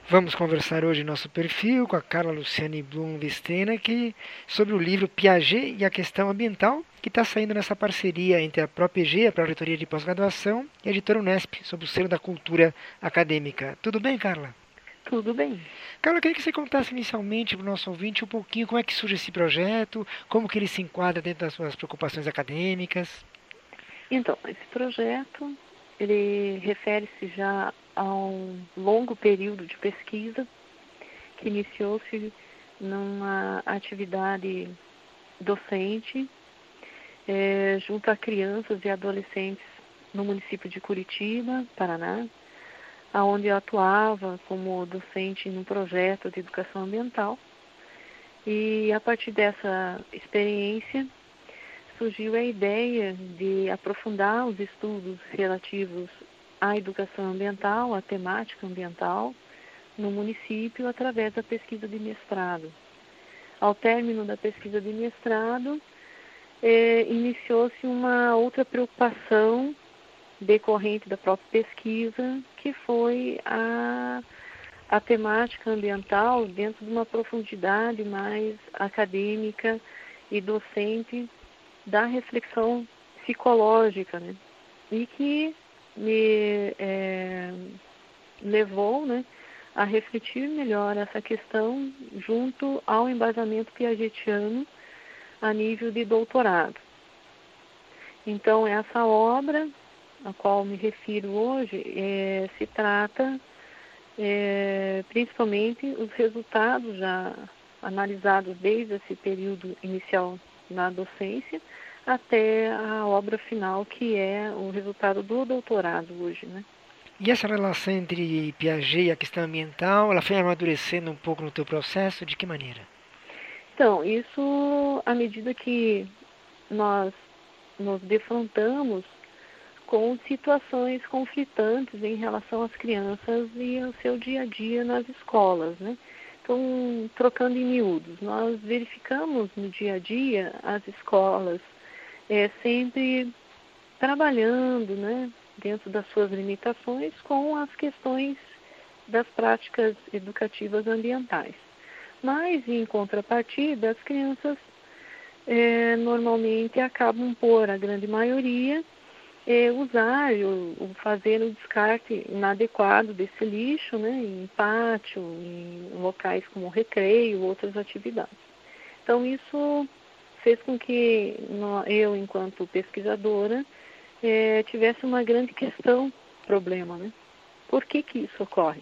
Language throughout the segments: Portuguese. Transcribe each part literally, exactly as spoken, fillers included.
Vamos conversar hoje em nosso perfil com a Carla Luciane Blum Vestena que, sobre o livro Piaget e a Questão Ambiental, que está saindo nessa parceria entre a ProPG, a Pró-Reitoria de Pós-Graduação, e a Editora Unesp, sob o selo da cultura acadêmica. Tudo bem, Carla? Tudo bem. Carla, eu queria que você contasse inicialmente para o nosso ouvinte um pouquinho como é que surge esse projeto, como que ele se enquadra dentro das suas preocupações acadêmicas. Então, esse projeto, ele refere-se já a um longo período de pesquisa que iniciou-se numa atividade docente eh, junto a crianças e adolescentes no município de Curitiba, Paraná, aonde eu atuava como docente num projeto de educação ambiental. E a partir dessa experiência, surgiu a ideia de aprofundar os estudos relativos à educação ambiental, à temática ambiental, no município através da pesquisa de mestrado. Ao término da pesquisa de mestrado, eh, iniciou-se uma outra preocupação decorrente da própria pesquisa, que foi a, a temática ambiental dentro de uma profundidade mais acadêmica e docente da reflexão psicológica, né? E que me é, levou, né, a refletir melhor essa questão junto ao embasamento piagetiano a nível de doutorado. Então, essa obra a qual me refiro hoje é, se trata é, principalmente os resultados já analisados desde esse período inicial na docência até a obra final, que é o resultado do doutorado hoje, né? E essa relação entre Piaget e a questão ambiental, ela foi amadurecendo um pouco no teu processo? De que maneira? Então, isso à medida que nós nos defrontamos com situações conflitantes em relação às crianças e ao seu dia a dia nas escolas, né? Então, trocando em miúdos, nós verificamos no dia a dia as escolas é, sempre trabalhando, né, dentro das suas limitações com as questões das práticas educativas ambientais. Mas, em contrapartida, as crianças é, normalmente acabam por, a grande maioria, é, usar ou fazer o descarte inadequado desse lixo, né, em pátio, em locais como recreio, outras atividades. Então, isso fez com que eu, enquanto pesquisadora, é, tivesse uma grande questão, problema, né? Por que que isso ocorre?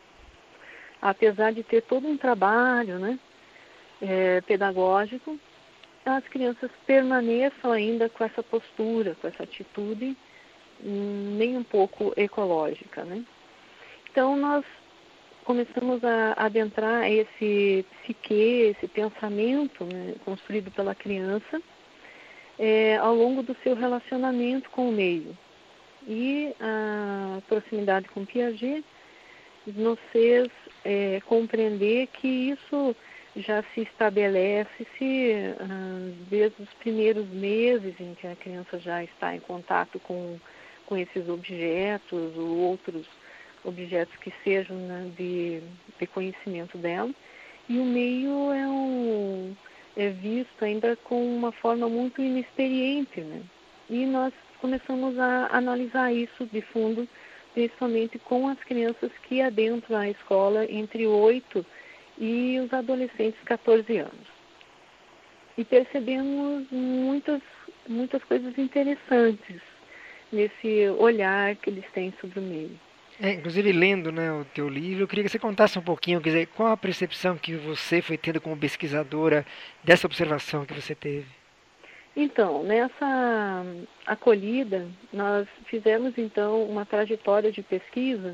Apesar de ter todo um trabalho, né, é, pedagógico, as crianças permaneçam ainda com essa postura, com essa atitude hum, nem um pouco ecológica, né? Então, nós começamos a adentrar esse psique, esse pensamento, né, construído pela criança, é, ao longo do seu relacionamento com o meio. E a proximidade com Piaget nos fez é, compreender que isso já se estabelece -se, ah, desde os primeiros meses em que a criança já está em contato com, com esses objetos ou outros objetos que sejam, né, de, de conhecimento dela. E o meio é, um, é visto ainda com uma forma muito inexperiente, né? E nós começamos a analisar isso de fundo, principalmente com as crianças que adentram a escola entre oito e os adolescentes catorze anos. E percebemos muitas, muitas coisas interessantes nesse olhar que eles têm sobre o meio. É, inclusive, lendo, né, o teu livro, eu queria que você contasse um pouquinho, quer dizer, qual a percepção que você foi tendo como pesquisadora dessa observação que você teve. Então, nessa acolhida, nós fizemos, então, uma trajetória de pesquisa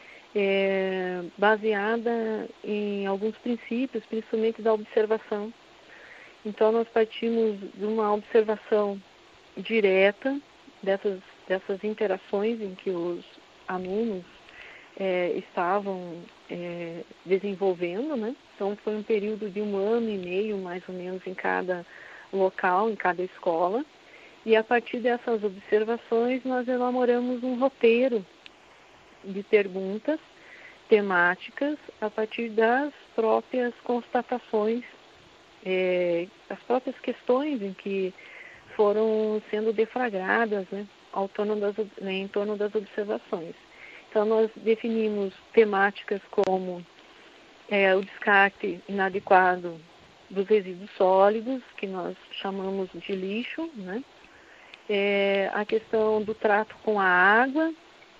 é, baseada em alguns princípios, principalmente da observação. Então, nós partimos de uma observação direta dessas, dessas interações em que os alunos é, estavam é, desenvolvendo, né? Então, foi um período de um ano e meio, mais ou menos, em cada local, em cada escola. E, a partir dessas observações, nós elaboramos um roteiro de perguntas temáticas a partir das próprias constatações, é, as próprias questões em que foram sendo deflagradas, né, ao torno das, né, em torno das observações. Então, nós definimos temáticas como é, o descarte inadequado dos resíduos sólidos, que nós chamamos de lixo, né? É, a questão do trato com a água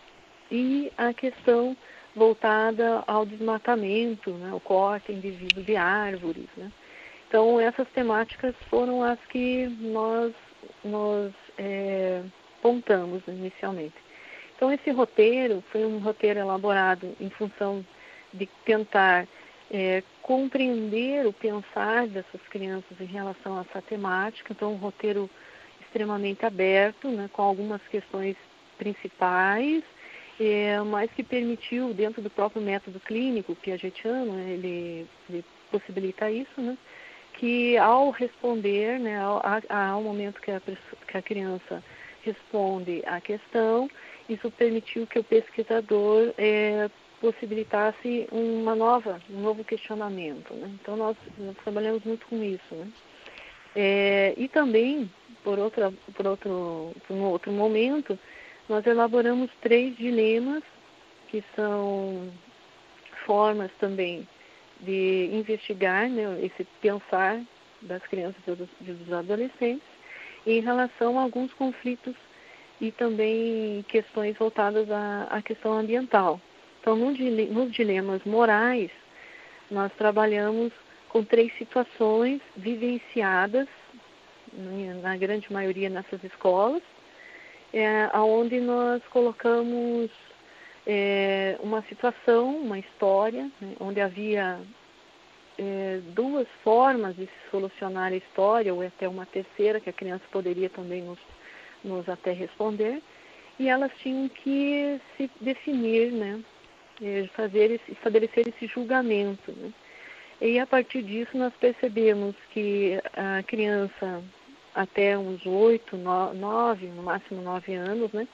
e a questão voltada ao desmatamento, né? O corte indevido de árvores, né? Então, essas temáticas foram as que nós, nós é, pontamos inicialmente. Então, esse roteiro foi um roteiro elaborado em função de tentar é, compreender o pensar dessas crianças em relação a essa temática. Então, um roteiro extremamente aberto, né, com algumas questões principais, é, mas que permitiu, dentro do próprio método clínico piagetiano, ele, ele possibilita isso, né, que ao responder, né, ao, ao momento que a, que a criança responde à questão, isso permitiu que o pesquisador é, possibilitasse uma nova, um novo questionamento, né? Então, nós, nós trabalhamos muito com isso, né? É, e também, por, outra, por, outro, por um outro momento, nós elaboramos três dilemas, que são formas também de investigar, né, esse pensar das crianças e dos adolescentes em relação a alguns conflitos e também questões voltadas à, à questão ambiental. Então, no, nos dilemas morais, nós trabalhamos com três situações vivenciadas, na grande maioria nessas escolas, é, onde nós colocamos é, uma situação, uma história, né, onde havia é, duas formas de se solucionar a história, ou até uma terceira, que a criança poderia também nos, nos até responder, e elas tinham que se definir, né, fazer esse, estabelecer esse julgamento, né? E a partir disso nós percebemos que a criança até uns oito, nove, no máximo nove anos, né,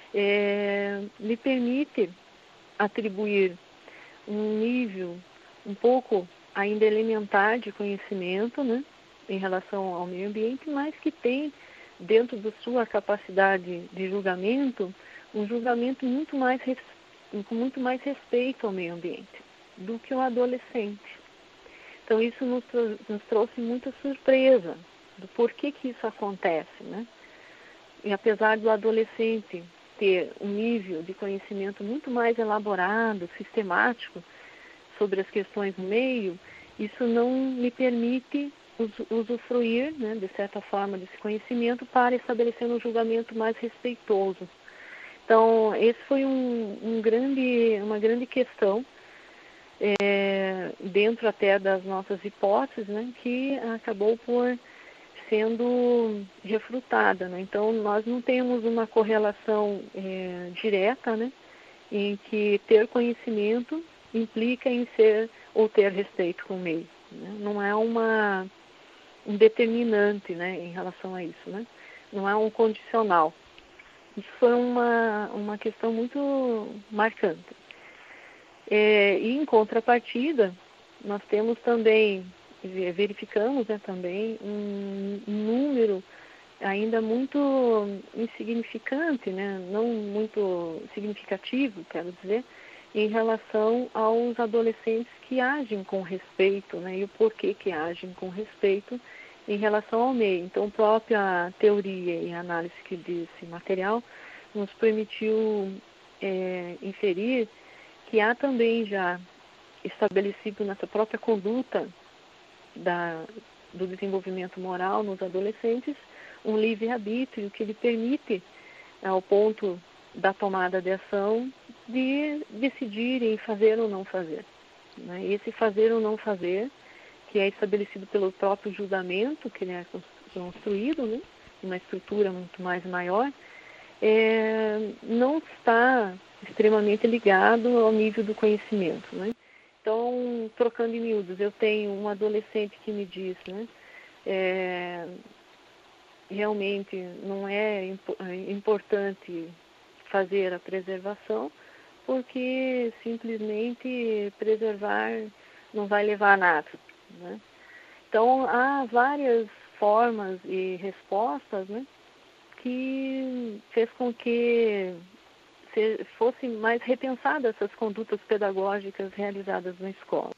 é, lhe permite atribuir um nível um pouco ainda elementar de conhecimento, né, em relação ao meio ambiente, mas que tem dentro da sua capacidade de julgamento um julgamento muito mais com muito mais respeito ao meio ambiente do que o adolescente. Então, isso nos, nos trouxe muita surpresa do porquê que isso acontece, né? E apesar do adolescente ter um nível de conhecimento muito mais elaborado, sistemático, sobre as questões do meio, isso não lhe permite usufruir, né, de certa forma, desse conhecimento para estabelecer um julgamento mais respeitoso. Então, esse foi um, um grande, uma grande questão, é, dentro até das nossas hipóteses, né, que acabou por sendo refutada, né? Então, nós não temos uma correlação é, direta, né, em que ter conhecimento implica em ser ou ter respeito com o meio, né? Não é uma, um determinante, né, em relação a isso, né? Não é um condicional. Isso foi uma, uma questão muito marcante. É, e em contrapartida, nós temos também, verificamos, né, também um número ainda muito insignificante, né, não muito significativo, quero dizer, em relação aos adolescentes que agem com respeito, né, e o porquê que agem com respeito em relação ao meio. Então, a própria teoria e análise que desse material nos permitiu é, inferir que há também já estabelecido nessa própria conduta da, do desenvolvimento moral nos adolescentes um livre-arbítrio que lhe permite, ao ponto da tomada de ação, de decidir em fazer ou não fazer, né? Esse fazer ou não fazer, que é estabelecido pelo próprio julgamento, que ele é construído, né, uma estrutura muito mais maior, é, não está extremamente ligado ao nível do conhecimento, né? Então, trocando em miúdos, eu tenho um adolescente que me diz, né, é, realmente não é impo- importante fazer a preservação, porque simplesmente preservar não vai levar a nada, né? Então, há várias formas e respostas, né, que fez com que se, fossem mais repensadas essas condutas pedagógicas realizadas na escola.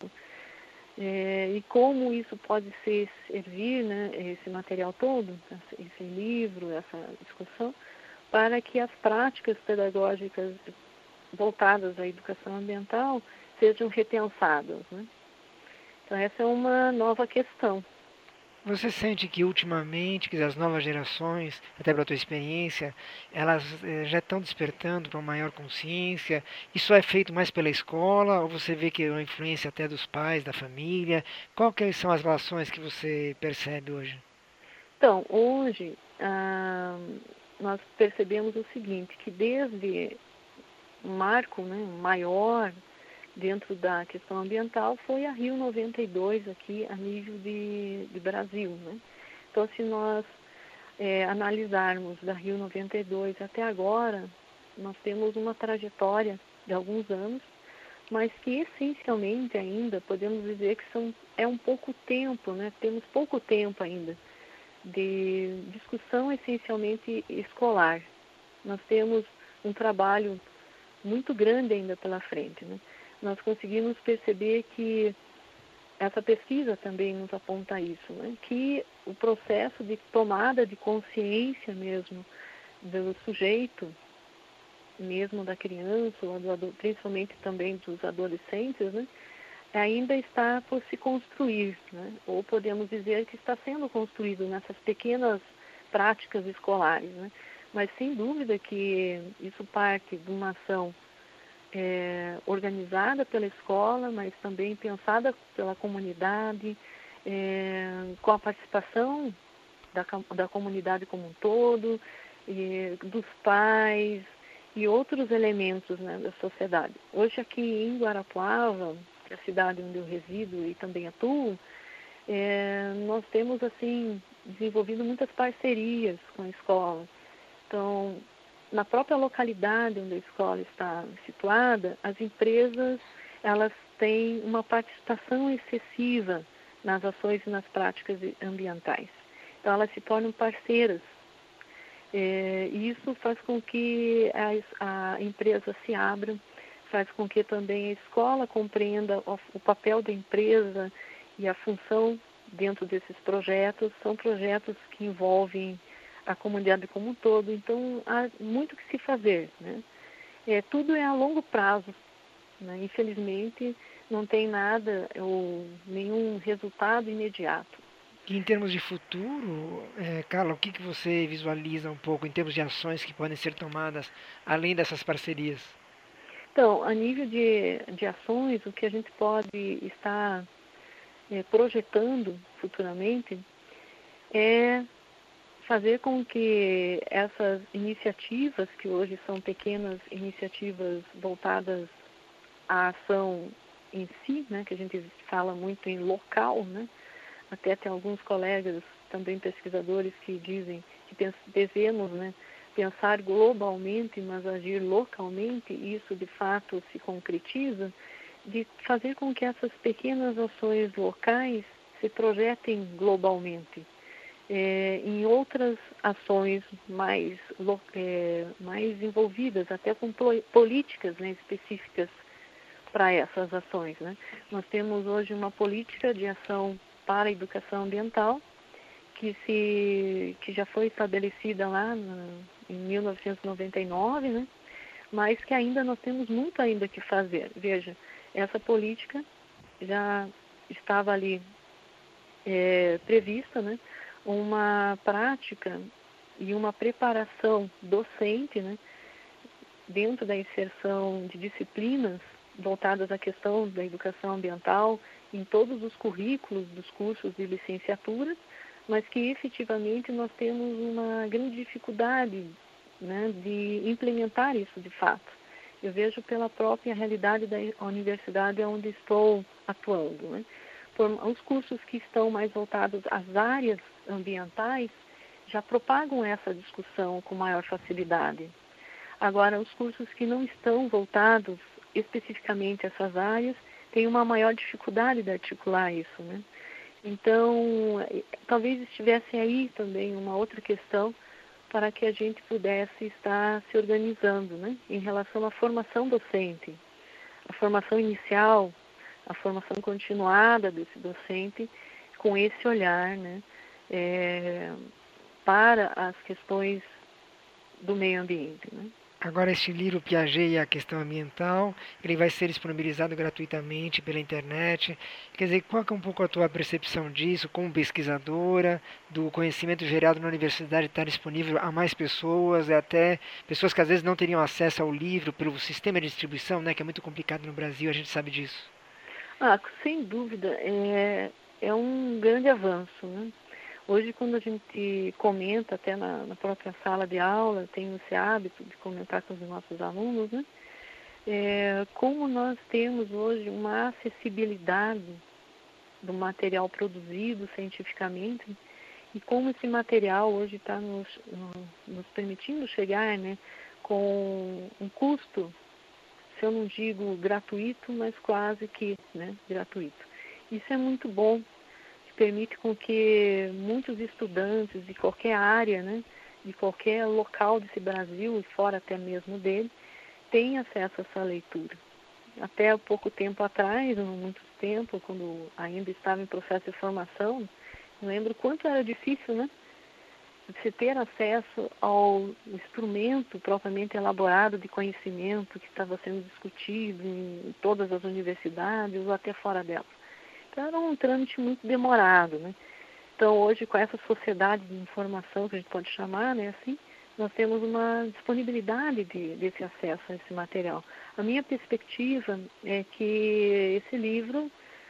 É, e como isso pode ser servir, né, esse material todo, esse livro, essa discussão, para que as práticas pedagógicas voltadas à educação ambiental sejam repensadas, né? Então, essa é uma nova questão. Você sente que ultimamente, que as novas gerações, até pela tua experiência, elas eh, já estão despertando para uma maior consciência? Isso é feito mais pela escola ou você vê que é uma influência até dos pais, da família? Qual que são as relações que você percebe hoje? Então, hoje, ah, nós percebemos o seguinte, que desde um marco, né, maior dentro da questão ambiental foi a Rio noventa e dois aqui a nível de, de Brasil, né? Então, se nós é, analisarmos da Rio noventa e dois até agora, nós temos uma trajetória de alguns anos, mas que essencialmente ainda podemos dizer que são, é um pouco tempo, né? Temos pouco tempo ainda de discussão essencialmente escolar. Nós temos um trabalho muito grande ainda pela frente, né? Nós conseguimos perceber que essa pesquisa também nos aponta isso, né? Que o processo de tomada de consciência mesmo do sujeito, mesmo da criança, ou do, principalmente também dos adolescentes, né? Ainda está por se construir, né? Ou podemos dizer que está sendo construído nessas pequenas práticas escolares, né? Mas sem dúvida que isso parte de uma ação É, organizada pela escola, mas também pensada pela comunidade, é, com a participação da, da comunidade como um todo, e dos pais e outros elementos, né, da sociedade. Hoje aqui em Guarapuava, que é a cidade onde eu resido e também atuo, é, nós temos assim desenvolvido muitas parcerias com a escola. Então, na própria localidade onde a escola está situada, as empresas elas têm uma participação excessiva nas ações e nas práticas ambientais. Então, elas se tornam parceiras. É, e isso faz com que a, a empresa se abra, faz com que também a escola compreenda o, o papel da empresa e a função dentro desses projetos. São projetos que envolvem a comunidade como um todo, então há muito que se fazer, né? É, tudo é a longo prazo, né? Infelizmente não tem nada ou nenhum resultado imediato. E em termos de futuro, é, Carla, o que, que você visualiza um pouco em termos de ações que podem ser tomadas além dessas parcerias? Então, a nível de, de ações, o que a gente pode estar é, projetando futuramente é fazer com que essas iniciativas, que hoje são pequenas iniciativas voltadas à ação em si, né, que a gente fala muito em local, né, até tem alguns colegas, também pesquisadores, que dizem que devemos, né, pensar globalmente, mas agir localmente, e isso de fato se concretiza, de fazer com que essas pequenas ações locais se projetem globalmente. É, em outras ações mais, é, mais envolvidas, até com políticas, né, específicas para essas ações, né? Nós temos hoje uma política de ação para a educação ambiental que, se, que já foi estabelecida lá no, em mil novecentos e noventa e nove, né? Mas que ainda nós temos muito ainda que fazer. Veja, essa política já estava ali é, prevista, né? Uma prática e uma preparação docente, né, dentro da inserção de disciplinas voltadas à questão da educação ambiental em todos os currículos dos cursos de licenciatura, mas que efetivamente nós temos uma grande dificuldade, né, de implementar isso de fato. Eu vejo pela própria realidade da universidade onde estou atuando, né? Por, os cursos que estão mais voltados às áreas ambientais já propagam essa discussão com maior facilidade. Agora, os cursos que não estão voltados especificamente a essas áreas têm uma maior dificuldade de articular isso, né? Então, talvez estivesse aí também uma outra questão para que a gente pudesse estar se organizando, né, em relação à formação docente, a formação inicial, a formação continuada desse docente, com esse olhar, né, é, para as questões do meio ambiente, né. Agora, este livro Piaget e a Questão Ambiental, ele vai ser disponibilizado gratuitamente pela internet. Quer dizer, qual que é um pouco a tua percepção disso, como pesquisadora, do conhecimento gerado na universidade estar disponível a mais pessoas, e até pessoas que às vezes não teriam acesso ao livro pelo sistema de distribuição, né, que é muito complicado no Brasil, a gente sabe disso. Ah, sem dúvida, é, é um grande avanço, né? Hoje, quando a gente comenta, até na, na própria sala de aula, tem esse hábito de comentar com os nossos alunos, né? É, como nós temos hoje uma acessibilidade do material produzido cientificamente e como esse material hoje está nos, nos permitindo chegar, né, com um custo, se eu não digo gratuito, mas quase que, né, gratuito. Isso é muito bom, permite com que muitos estudantes de qualquer área, né, de qualquer local desse Brasil e fora até mesmo dele, tenham acesso a essa leitura. Até há pouco tempo atrás, não muito tempo, quando ainda estava em processo de formação, eu lembro quanto era difícil, né, de se ter acesso ao instrumento propriamente elaborado de conhecimento que estava sendo discutido em todas as universidades ou até fora delas. Então, era um trâmite muito demorado, né? Então, hoje, com essa sociedade de informação, que a gente pode chamar, né, assim, nós temos uma disponibilidade de, desse acesso a esse material. A minha perspectiva é que esse livro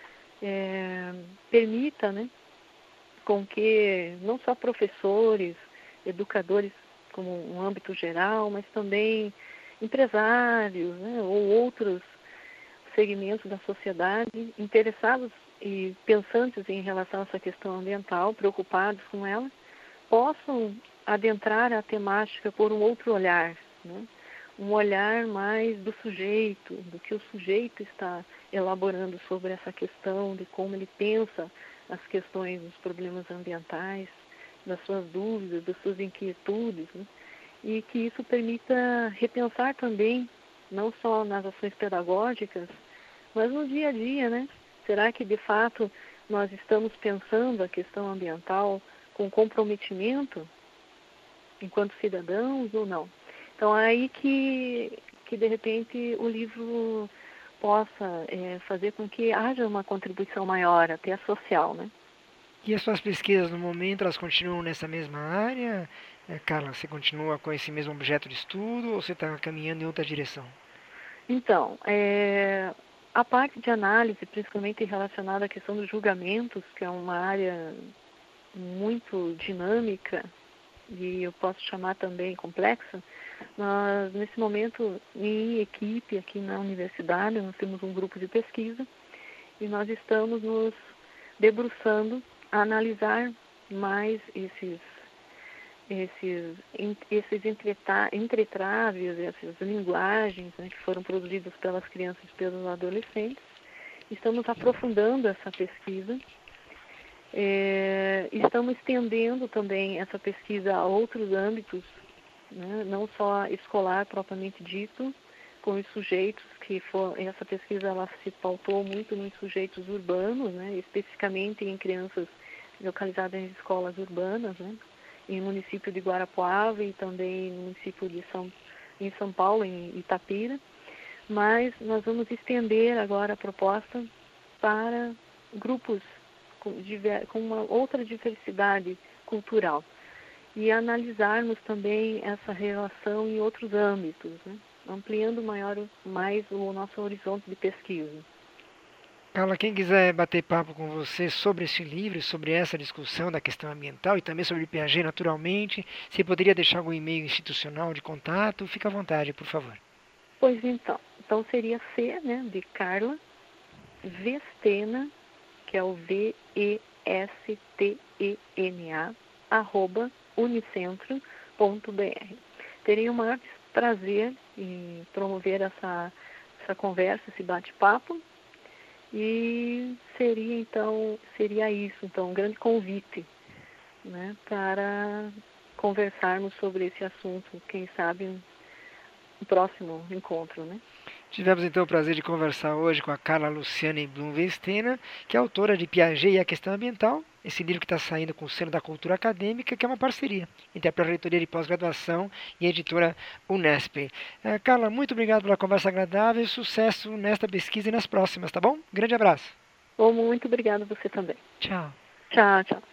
é, permita, né, com que não só professores, educadores como um âmbito geral, mas também empresários, né, ou outros segmentos da sociedade interessados e pensantes em relação a essa questão ambiental, preocupados com ela, possam adentrar a temática por um outro olhar, né? Um olhar mais do sujeito, do que o sujeito está elaborando sobre essa questão, de como ele pensa as questões dos problemas ambientais, das suas dúvidas, das suas inquietudes, né? E que isso permita repensar também, não só nas ações pedagógicas, mas no dia a dia, né? Será que, de fato, nós estamos pensando a questão ambiental com comprometimento enquanto cidadãos ou não? Então, é aí que, que de repente, o livro possa é, fazer com que haja uma contribuição maior, até social, né? E as suas pesquisas no momento, elas continuam nessa mesma área? É, Carla, você continua com esse mesmo objeto de estudo ou você está caminhando em outra direção? Então, é, a parte de análise, principalmente relacionada à questão dos julgamentos, que é uma área muito dinâmica e eu posso chamar também complexa, nós, nesse momento, em equipe aqui na universidade, nós temos um grupo de pesquisa e nós estamos nos debruçando a analisar mais esses esses, esses entretraves, essas linguagens, né, que foram produzidas pelas crianças e pelos adolescentes. Estamos aprofundando essa pesquisa. É, estamos estendendo também essa pesquisa a outros âmbitos, né, não só escolar propriamente dito, com os sujeitos que for, essa pesquisa ela se pautou muito nos sujeitos urbanos, né, especificamente em crianças localizadas em escolas urbanas, né, em município de Guarapuava e também no município de São, em São Paulo, em Itapira. Mas nós vamos estender agora a proposta para grupos com, com uma outra diversidade cultural e analisarmos também essa relação em outros âmbitos, né? Ampliando maior, mais o nosso horizonte de pesquisa. Carla, quem quiser bater papo com você sobre esse livro, sobre essa discussão da questão ambiental e também sobre Piaget, naturalmente, você poderia deixar algum e-mail institucional de contato? Fica à vontade, por favor. Pois então, então seria C, né, de Carla, Vestena, que é o V E S T E N A, arroba unicentro ponto b r. Teria o maior prazer em promover essa, essa conversa, esse bate-papo. E seria então, seria isso, então, um grande convite, né, para conversarmos sobre esse assunto, quem sabe no próximo encontro, né? Tivemos então o prazer de conversar hoje com a Carla Luciane Blum-Vestena, que é autora de Piaget e a Questão Ambiental, esse livro que está saindo com o selo da Cultura Acadêmica, que é uma parceria entre a Pró-Reitoria de Pós-Graduação e a editora Unesp. Eh, Carla, muito obrigado pela conversa agradável e sucesso nesta pesquisa e nas próximas, tá bom? Grande abraço. Oh, muito obrigada a você também. Tchau. Tchau, tchau.